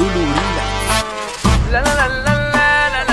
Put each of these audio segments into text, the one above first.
لولو رينا. لا لا لا لا لا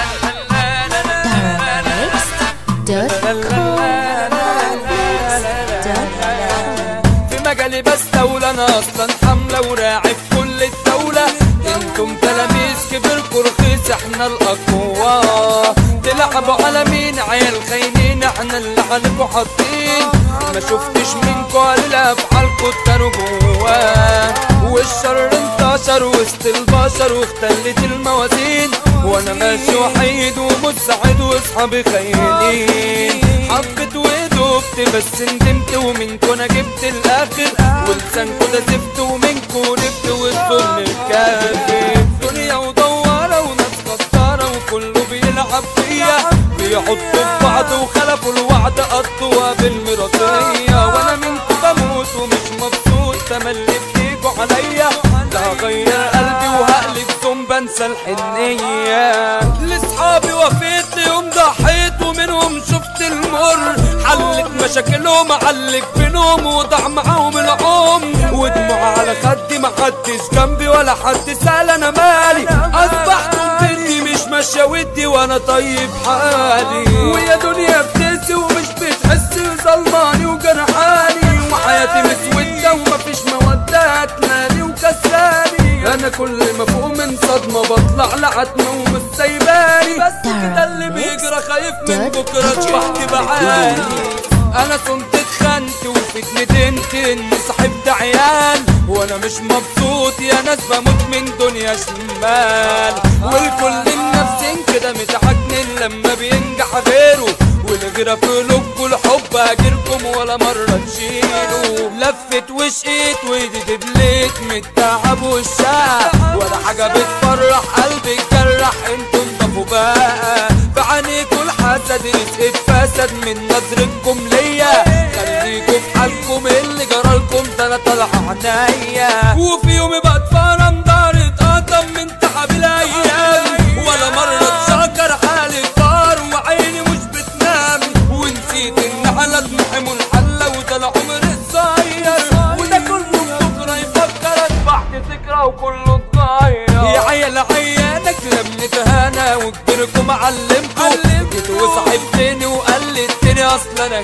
في مجالي بستولى، انا اصلا حملة وراعي في كل الدولة. انتم تلاميذ كبركوا رخيص، احنا الاقوى. تلعبوا على مين عيال خاينين، احنا اللي عليكوا حاطين. ما شفتش منكوا قليل افعالكوا اتاروا جواه، والشر انتشر وسط البشر واختلت الموازين. وانا ماشي وحيد ومساعد واصحابي خاينين. حبت ودوبت بس ندمت، ومنكوا انا جبت الاخر، ولسانكوا ده زفت ومنكوا نبت، والظلم كافي. دنيا ودوارة وناس غدارة وكله بيلعب فيا، بيحطوا في بعض وخلفوا الوعد قضوها بالمرضية. وانا منكوا بموت ومش مبسوط، تملي بتيجوا عليا. لا هغير قلبي وهقلب ثم بنسى الحنية. لصحابي وفيت يوم ضحيت ومنهم شفت المر، حلت مشاكلهم علق بينهم وضاع معاهم العمر. ودموع على خدي محدش جنبي ولا حد سأل انا مالي. اصبحت بنتي مش ماشية ودي وانا طيب حالي، ويا دنيا بتقسي ومش بتحسي، ظلماني وجرحاني، وحياتي مسودة ومفيش مودة تنادي وكساني. انا كل ما فوق من صدمة بطلع لعتمة ومش سايباني، بس كده اللي بيجرى خايف من بكرة اصبحت بعاني. انا كنت اتخنت وفي ندمت اني صاحبت عيال، وانا مش مبسوط يا ناس بموت من دنيا شمال. والكل النفسين كده متعجنن لما بينجح غيره، والغيرة في قلوبكوا الحب هاجركم ولا مرة تشيلوا. لفت وشقيت وايدي دبلت من التعب والشقة، ولا حاجة بتفرح قلبي اتجرح. انتوا انضفوا بقى بعينيكوا الحسد، رزق اتفسد من نظرتكم ليا. خليكوا في حالكم، اللي جرالكم ده انا طالع عنيا. وفي يومي بتفرم دار اتقطم من تعب الايام، ولا مرة اتشكر حالي طار وعيني مش بتنام. ونسيت ان على دموعي منحلة وده العمر الصغير، وده كله بكرة يفكر اصبحت ذكرى وكله اتغير. يا عيال عيانك لما نتهانى وكبركم علمكم، جيت وصاحبتني وقلدتني اصلا انا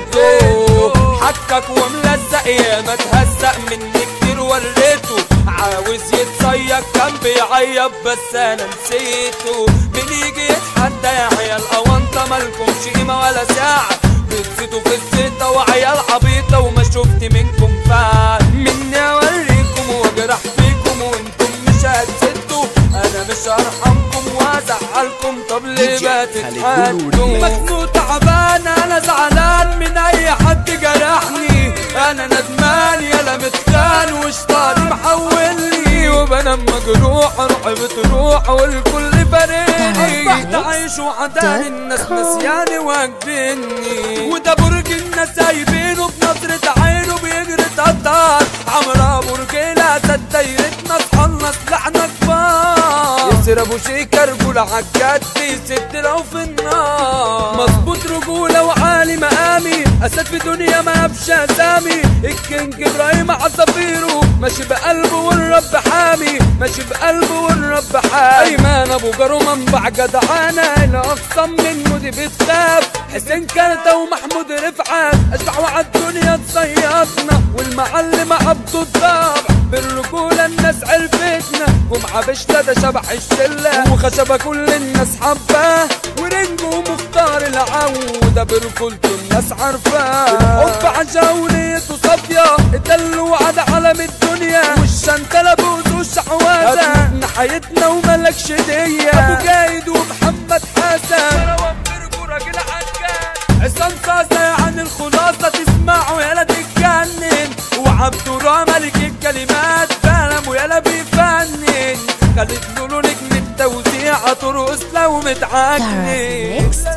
هنتو. حكك وملزق يا ما تهزق مني كتير وريته، عاوز يتصيق كان بيعيط بس انا نسيته. من يجي يتحدى يا عيال اوانطة مالكمش قيمة ولا ساعة، بتزيدوا في الزيطة وعيال عبيطة وما شفت منكم فعل. مني اوريكم واجرح فيكم وانتم مش هتسدوا، انا مش هرحمكم وازعلكم. طب ليه ما تتحدوا؟ مخنوق تعبان انا زعلان من اي حد جرحني، انا ندمان يالا متخان وشطاني محولني، وبنام مجروح روحي بتروح والكل فارقني. اصبحت عايش وحدان الناس نسياني واجبني، وده برج الناس سايبينه بنظرة عينه بيجري تقطر. عمرها برج الاسد دايرتنا اصحالنا سلاحنا كبار. ياسر ابو شيكة رجولة عالجد يسد لو في النار، مظبوط رجولة وعالي مقامي، اسد في دنيا ما ابش اسامي. الكينج ابراهيم عصافيره ماشي بقلبه والرب حامي، ماشي بقلبه والرب حامي. ايمن ابو جارو منبع جدعانة، اللي اخصم منه دي بتخاف. حسين كارتة ومحمود رفعت اشبح وعالدنيا تصيطنا، والمعلم عبده الضابع بالرجولة الناس عرفتنا. جمعة بشتة ده شبح الشلة وخشبة كل الناس حباه، ورنجو مختار العودة برجولته الناس عارفاه. الحب عشاوليته صافية اتدلوا وعد عالم الدنيا، والشنتلة بوز والشحوازة نحيتنا وملكش دية. ابو جايد ومحمد حسن مروان برجو راجل عجان، عصام صاصة عن الخلاصة تسمعوا يالا تتجنن، وعبده ملك الكلمات فاهم ويالا بيفنن. خالد لولو نجم التوزيع ترقص لو متعجنن.